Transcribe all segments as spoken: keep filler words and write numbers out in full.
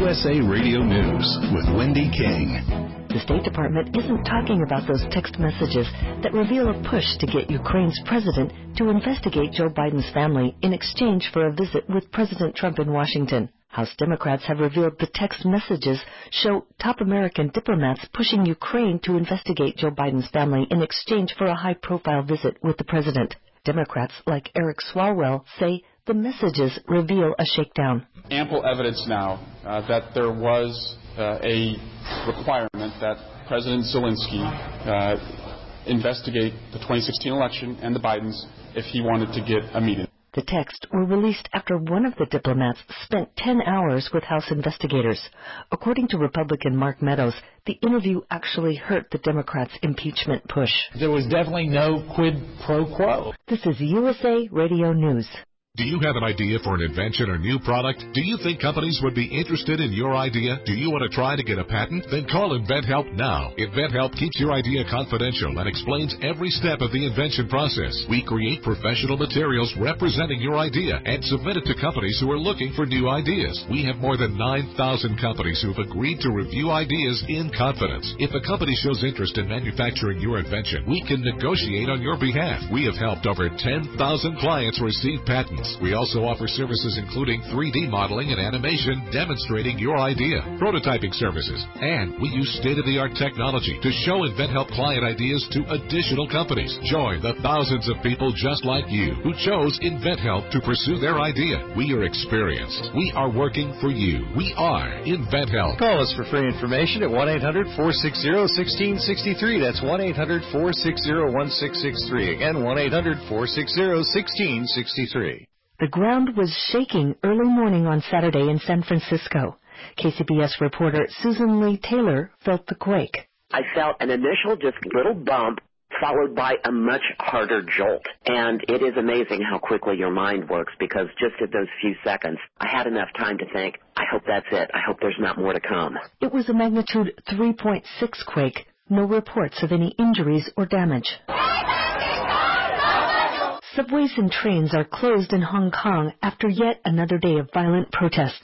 S A Radio News with Wendy King. The State Department isn't talking about those text messages that reveal a push to get Ukraine's president to investigate Joe Biden's family in exchange for a visit with President Trump in Washington. House Democrats have revealed the text messages show top American diplomats pushing Ukraine to investigate Joe Biden's family in exchange for a high-profile visit with the president. Democrats like Eric Swalwell say the messages reveal a shakedown. Ample evidence now uh, that there was uh, a requirement that President Zelensky uh, investigate the twenty sixteen election and the Bidens if he wanted to get a meeting. The texts were released after one of the diplomats spent ten hours with House investigators. According to Republican Mark Meadows, the interview actually hurt the Democrats' impeachment push. There was definitely no quid pro quo. This is U S A Radio News. Do you have an idea for an invention or new product? Do you think companies would be interested in your idea? Do you want to try to get a patent? Then call InventHelp now. InventHelp keeps your idea confidential and explains every step of the invention process. We create professional materials representing your idea and submit it to companies who are looking for new ideas. We have more than nine thousand companies who have agreed to review ideas in confidence. If a company shows interest in manufacturing your invention, we can negotiate on your behalf. We have helped over ten thousand clients receive patents. We also offer services including three D modeling and animation demonstrating your idea, prototyping services, and we use state-of-the-art technology to show InventHelp client ideas to additional companies. Join the thousands of people just like you who chose InventHelp to pursue their idea. We are experienced. We are working for you. We are InventHelp. Call us for free information at one eight hundred, four six zero, one six six three. That's one eight hundred, four six zero, one six six three. Again, one eight hundred, four six zero, one six six three. The ground was shaking early morning on Saturday in San Francisco. K C B S reporter Susan Lee Taylor felt the quake. I felt an initial just little bump followed by a much harder jolt. And it is amazing how quickly your mind works because just at those few seconds, I had enough time to think, I hope that's it. I hope there's not more to come. It was a magnitude three point six quake. No reports of any injuries or damage. Subways and trains are closed in Hong Kong after yet another day of violent protests.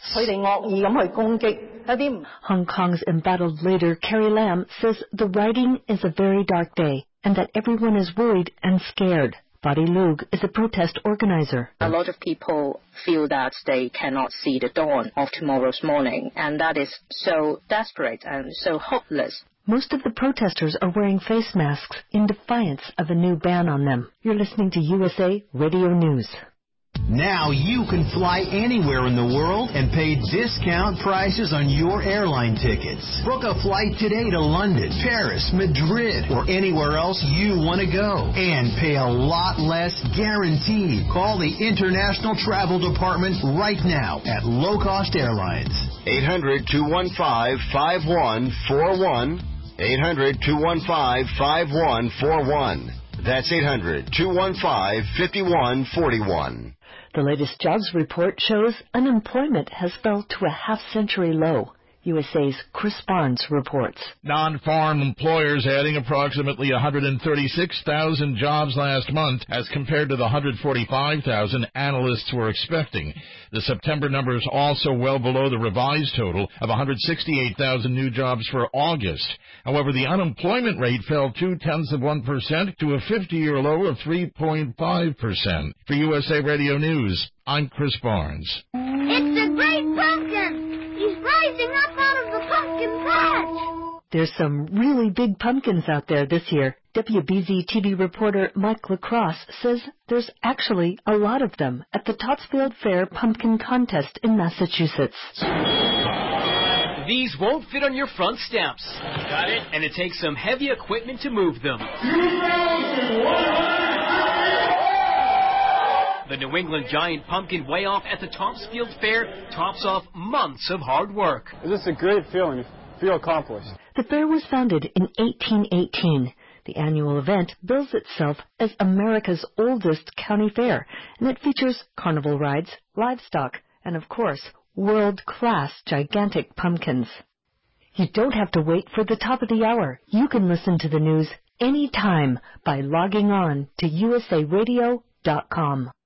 Hong Kong's embattled leader Carrie Lam says the writing is a very dark day and that everyone is worried and scared. Buddy Lug is a protest organizer. A lot of people feel that they cannot see the dawn of tomorrow's morning, and that is so desperate and so hopeless. Most of the protesters are wearing face masks in defiance of a new ban on them. You're listening to U S A Radio News. Now you can fly anywhere in the world and pay discount prices on your airline tickets. Book a flight today to London, Paris, Madrid, or anywhere else you want to go. And pay a lot less guaranteed. Call the International Travel Department right now at Low Cost Airlines. eight hundred, two one five, five one four one. eight hundred, two one five, five one four one. That's eight hundred, two one five, five one four one. The latest jobs report shows unemployment has fell to a half-century low. U S A's Chris Barnes reports. Non-farm employers adding approximately one hundred thirty-six thousand jobs last month as compared to the one hundred forty-five thousand analysts were expecting. The September number is also well below the revised total of one hundred sixty-eight thousand new jobs for August. However, the unemployment rate fell two-tenths of one percent to a fifty-year low of three point five percent. For U S A Radio News, I'm Chris Barnes. It's a great pumpkin! He's rising up out of the pumpkin patch! There's some really big pumpkins out there this year. W B Z T V reporter Mike LaCrosse says there's actually a lot of them at the Topsfield Fair Pumpkin Contest in Massachusetts. These won't fit on your front steps. Got it? And it takes some heavy equipment to move them. The New England Giant Pumpkin Way Off at the Topsfield Fair tops off months of hard work. It's just a great feeling to feel accomplished. The fair was founded in eighteen eighteen. The annual event bills itself as America's oldest county fair, and it features carnival rides, livestock, and of course, world-class gigantic pumpkins. You don't have to wait for the top of the hour. You can listen to the news anytime by logging on to U S A radio dot com.